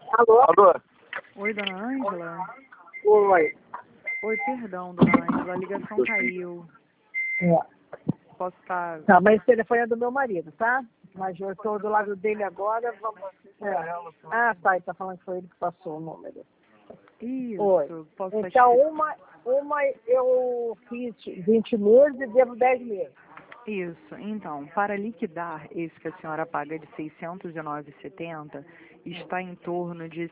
Alô? Alô? Oi, dona Ângela? Oi. Oi, perdão, dona Ângela, a ligação caiu. É. Posso estar... Tá, mas esse telefone é do meu marido, tá? Mas eu estou do lado dele agora, vamos... Ah, tá, ele tá falando que foi ele que passou o número. Isso, Oi. posso estar... Então, uma eu fiz 20 meses e devo 10 meses. Isso, então, para liquidar esse que a senhora paga de R$ 609,70, está em torno de R$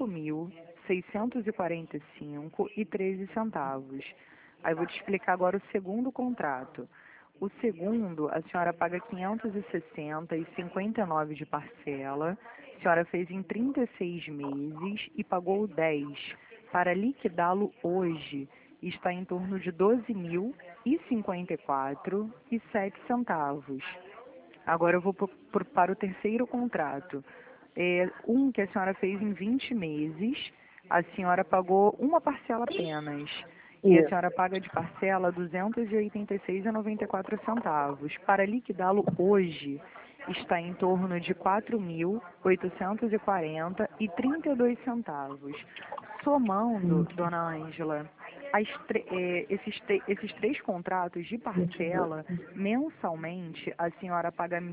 5.645,13. Aí vou te explicar agora o segundo contrato. O segundo, a senhora paga R$ 560,59 de parcela, a senhora fez em 36 meses e pagou 10. Para liquidá-lo hoje, está em torno de R$ 12.054,07. Agora eu vou para o terceiro contrato. Um que a senhora fez em 20 meses, a senhora pagou uma parcela apenas. E a senhora paga de parcela R$ 286,94. Para liquidá-lo hoje, está em torno de R$ 4.840,32. Somando, dona Ângela, esses três contratos de parcela, mensalmente, a senhora paga R$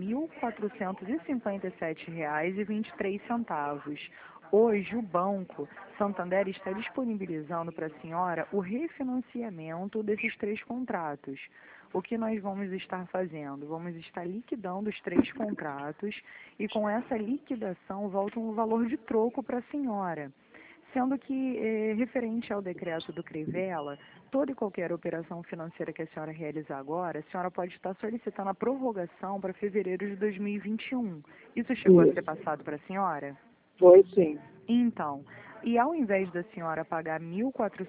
1.457,23. Hoje, o Banco Santander está disponibilizando para a senhora o refinanciamento desses três contratos. O que nós vamos estar fazendo? Vamos estar liquidando os três contratos e com essa liquidação volta um valor de troco para a senhora. Sendo que, referente ao decreto do Crivella, toda e qualquer operação financeira que a senhora realizar agora, a senhora pode estar solicitando a prorrogação para fevereiro de 2021. Isso chegou a ser passado para a senhora? Foi sim. Então, e ao invés da senhora pagar R$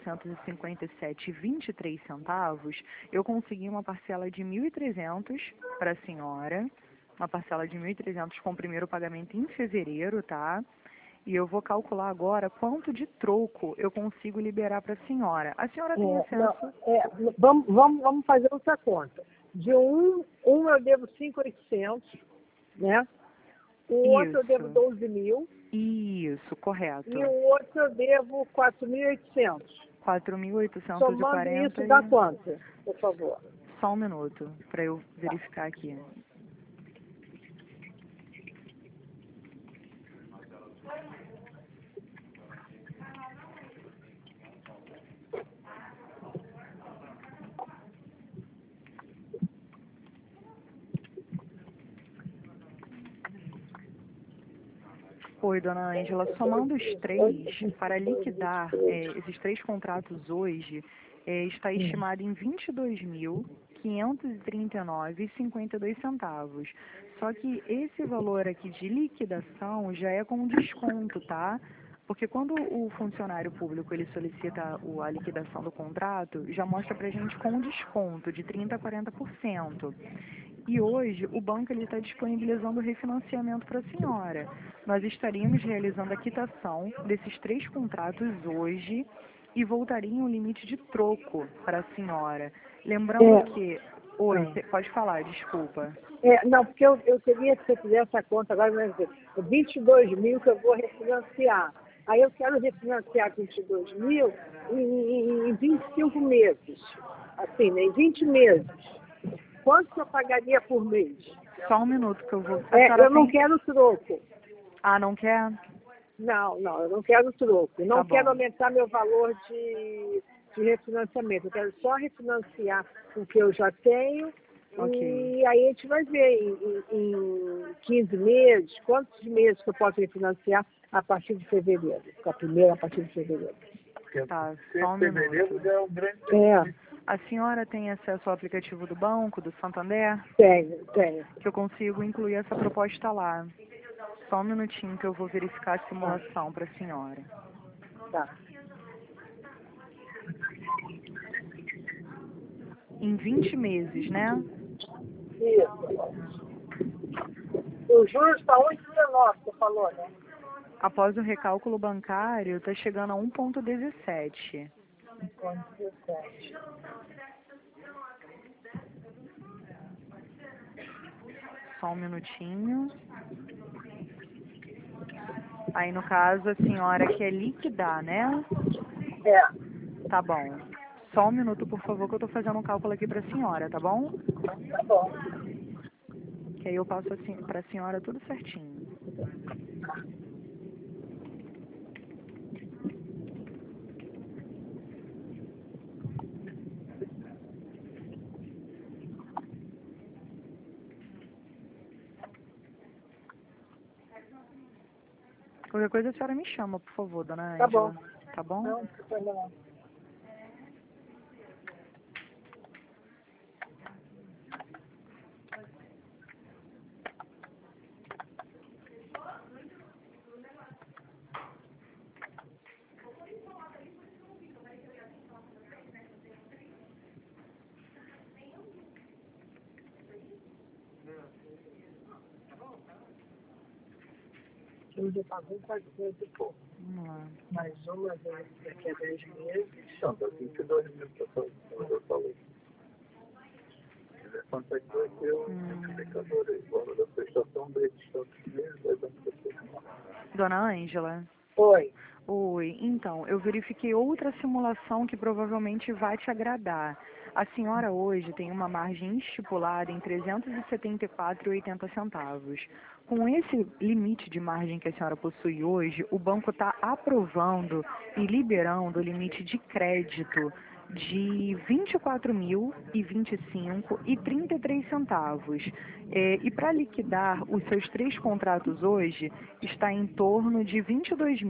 1.457,23, eu consegui uma parcela de R$ 1.300 para a senhora, uma parcela de R$ 1.300 com o primeiro pagamento em fevereiro, tá? E eu vou calcular agora quanto de troco eu consigo liberar para a senhora. A senhora tem acesso... Vamos fazer outra conta. De um eu devo 5.800, né? O outro eu devo 12 mil. Isso, correto. E o outro eu devo 4.800. 4.840. Somando isso, dá quanto, por favor? Só um minuto, para eu verificar aqui. Oi, dona Ângela, somando os três, para liquidar esses três contratos hoje, está estimado em R$ 22.539,52. Só que esse valor aqui de liquidação já é com desconto, tá? Porque quando o funcionário público ele solicita a liquidação do contrato, já mostra para a gente com desconto de 30% a 40%. E hoje o banco está disponibilizando o refinanciamento para a senhora. Nós estaríamos realizando a quitação desses três contratos hoje e voltaria um limite de troco para a senhora. Lembrando que... Oi, pode falar, desculpa. Não, porque eu queria que você fizesse a conta agora, mas 22 mil que eu vou refinanciar. Aí eu quero refinanciar 22 mil em 25 meses. Assim, né? Em 20 meses. Quanto que eu pagaria por mês? Só um minuto que eu vou... Eu não quero troco. Ah, não quer? Não, eu não quero troco. Não quero bom. aumentar meu valor de refinanciamento. Eu quero só refinanciar o que eu já tenho. Ok. E aí a gente vai ver em 15 meses, quantos meses que eu posso refinanciar a partir de fevereiro. A primeira a partir de fevereiro. Tá, só um minuto. É um grande... A senhora tem acesso ao aplicativo do banco, do Santander? Tenho. Que eu consigo incluir essa proposta lá. Só um minutinho que eu vou verificar a simulação para a senhora. Tá. Em 20 meses, né? Isso. O juros está 8,19, você falou, né? Após o recálculo bancário, está chegando a 1,17. 1,17. Só um minutinho. Aí, no caso, a senhora quer liquidar, né? É, Tá bom. Só um minuto, por favor, que eu tô fazendo um cálculo aqui pra senhora, tá bom? tá bom. Que aí eu passo assim pra senhora tudo certinho. Qualquer coisa a senhora me chama, por favor, dona Tá bom. Ângela. Tá bom? Não, não tem problema não. Eu já paguei 400 e pouco. Vamos lá. Mais uma vez daqui a 10 meses. Não, dá 22 mil pessoas, como eu falei. Quanto é que vai ter o indicador aí? Agora da prestação desses tantos meses, vai dar Dona Ângela? Oi. Oi, então, eu verifiquei outra simulação que provavelmente vai te agradar. A senhora hoje tem uma margem estipulada em 374,80 centavos. Com esse limite de margem que a senhora possui hoje, o banco está aprovando e liberando o limite de crédito de R$ 24.025,33 centavos. E para liquidar os seus 3 contratos hoje, está em torno de R$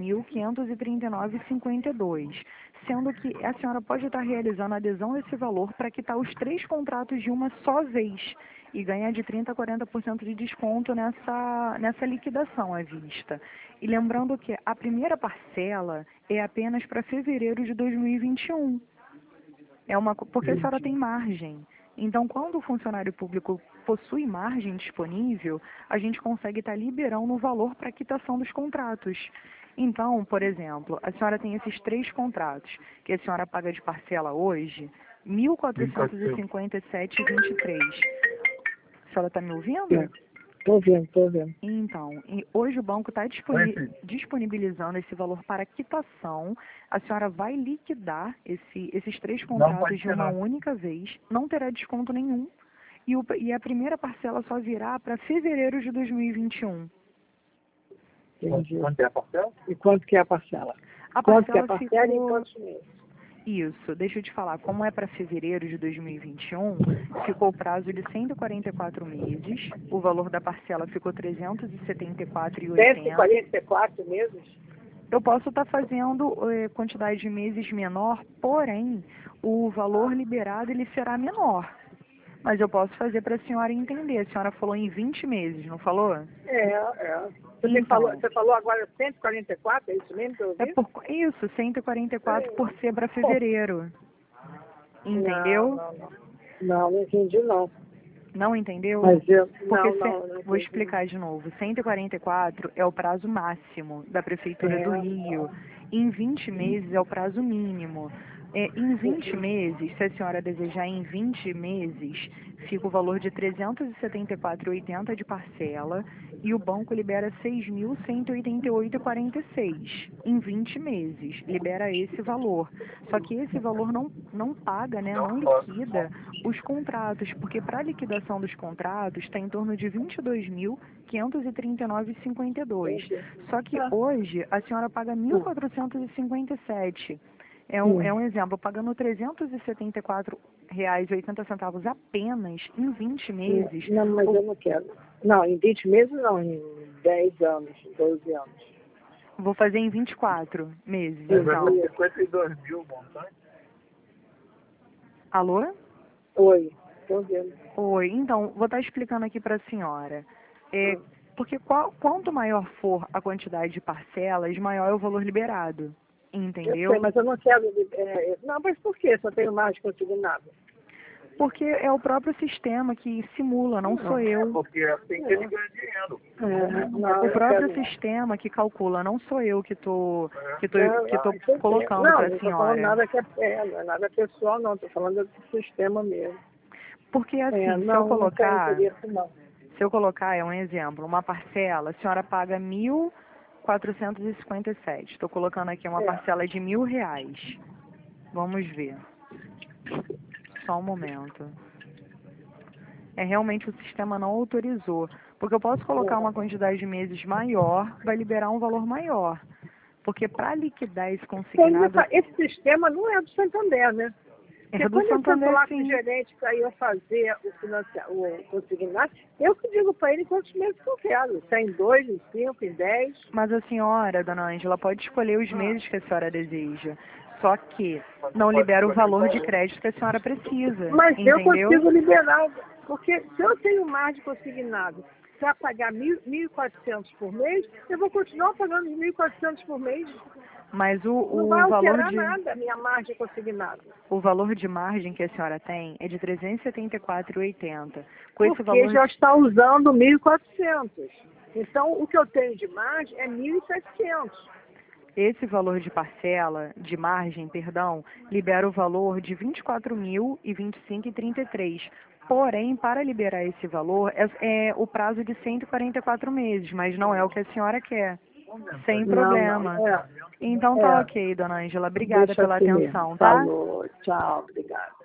22.539,52, sendo que a senhora pode estar realizando a adesão a esse valor para quitar os 3 contratos de uma só vez e ganhar de 30% a 40% de desconto nessa liquidação à vista. E lembrando que a primeira parcela é apenas para fevereiro de 2021. Porque a senhora tem margem. Então, quando o funcionário público possui margem disponível, a gente consegue estar liberando o valor para quitação dos contratos. Então, por exemplo, a senhora tem esses 3 contratos, que a senhora paga de parcela hoje, R$ 1.457,23. A senhora está me ouvindo? Estou vendo, estou vendo. Então, hoje o banco está disponibilizando esse valor para quitação. A senhora vai liquidar esses 3 contratos de uma única vez, não terá desconto nenhum. E a primeira parcela só virá para fevereiro de 2021. Entendi. Quanto é a parcela? E quanto que é a parcela? A Quanto que é a parcela parcela e ficou... quantos meses? Isso, deixa eu te falar, como é para fevereiro de 2021, ficou o prazo de 144 meses, o valor da parcela ficou R$ 374,80. 144 meses? Eu posso estar fazendo quantidade de meses menor, porém, o valor liberado ele será menor. Mas eu posso fazer para a senhora entender. A senhora falou em 20 meses, não falou? É. Então, Você falou agora 144, é isso mesmo que eu ouvi? Isso, 144 por ser para fevereiro. Entendeu? Não entendi não. Não entendeu? Mas eu, Porque não vou entendi. explicar de novo. 144 é o prazo máximo da Prefeitura do Rio. Em 20 meses é o prazo mínimo. Em 20 meses, se a senhora desejar em 20 meses, fica o valor de R$ 374,80 de parcela e o banco libera R$ 6.188,46 em 20 meses. Libera esse valor. Só que esse valor não paga, né, não liquida os contratos, porque para a liquidação dos contratos está em torno de R$ 22.539,52. Só que hoje a senhora paga R$ 1.457. É um exemplo, pagando R$ 374,80 apenas em 20 meses. Não, mas eu não quero. Não, em 20 meses não, em 10 anos, 12 anos. Vou fazer em 24 meses, Vai então. dar 52 mil montante? Alô? Oi, estou vendo. Oi, então, vou estar explicando aqui para a senhora. Porque quanto maior for a quantidade de parcelas, maior é o valor liberado. Entendeu? Eu sei, mas eu não quero... não, mas por quê? Só tenho mais consignado. Porque é o próprio sistema que simula, não sou eu. Porque é assim que ele ganha dinheiro. O próprio sistema que calcula, não sou eu que tô colocando para a não estou falando senhora. nada que não é nada pessoal, não. Estou falando do sistema mesmo. Porque assim, se eu colocar, é um exemplo, uma parcela, a senhora paga R$ 457. Estou colocando aqui uma parcela de R$ 1.000. Vamos ver. Só um momento. Realmente o sistema não autorizou. Porque eu posso colocar uma quantidade de meses maior, vai liberar um valor maior. Porque para liquidar esse consignado... Esse sistema não é do Santander, né? É Porque do quando Santander, eu falar com sim. o gerente para eu fazer o consignado, eu que digo para ele quantos meses que eu quero. Se é em 2, em 5, em 10. Mas a senhora, dona Ângela, pode escolher os meses que a senhora deseja. Só que não libera o valor de crédito que a senhora precisa. Mas entendeu? eu consigo liberar, porque se eu tenho margem consignado para pagar 1.400 por mês, eu vou continuar pagando 1.400 por mês. Mas Não o vai valor alterar de... nada a minha margem consignada. O valor de margem que a senhora tem é de R$ 374,80. Com esse Porque valor já está usando 1.400. Então, o que eu tenho de margem é 1.700. Esse valor de parcela, de margem, perdão, libera o valor de R$ 24.025,33. Porém, para liberar esse valor, é o prazo de 144 meses, mas não é o que a senhora quer. Sem problema. Não, Então tá ok, dona Ângela. Obrigada deixa pela assim atenção, mesmo. tá? Falou, tchau, obrigada.